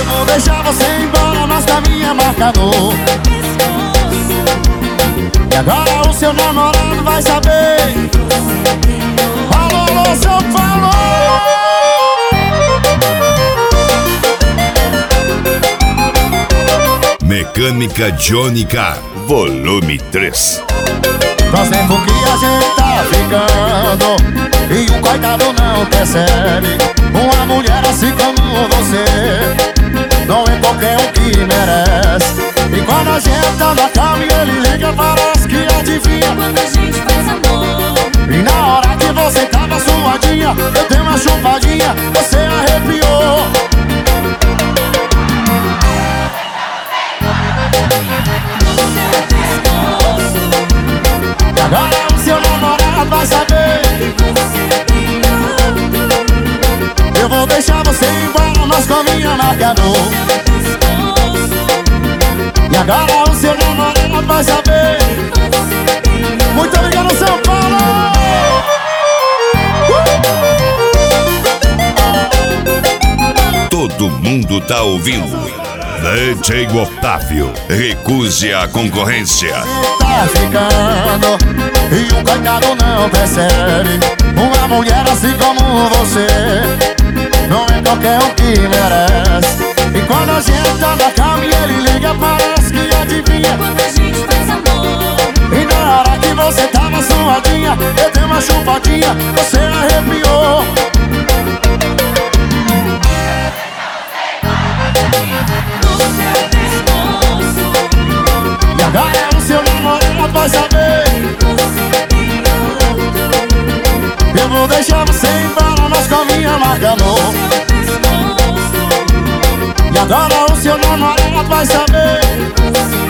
Eu vou deixar você embora, mas com a minha marca no e agora o seu namorado vai saber. Alô, alô, seu falou. Mecânica Jonica, volume 3. Faz tempo que a gente tá ficando e o coitado não percebe. Uma mulher assim como você não é qualquer um que merece. E quando a gente tá na cama e ele liga, parece que adivinha quando a gente faz amor. E na hora que você tava suadinha, eu dei uma chupadinha, você arrepiou. E agora o seu namorado vai saber. Eu vou deixar você embora, mas com a minha marca no. E agora o seu namorado vai saber. Muito obrigado, São Paulo. Todo mundo tá ouvindo. DJ Otávio, recuse a concorrência. Tá ficando e o coitado não percebe. Uma mulher assim como você não é qualquer um que merece. E quando a gente tá na cama e ele liga, parece que adivinha Quando a gente faz amor. E na hora que você tava suadinha, eu dei uma chupadinha, você arrepiou. E agora o seu namorado vai saber. Eu vou deixar você embora, mas com a minha marca no. E agora o seu namorado vai saber.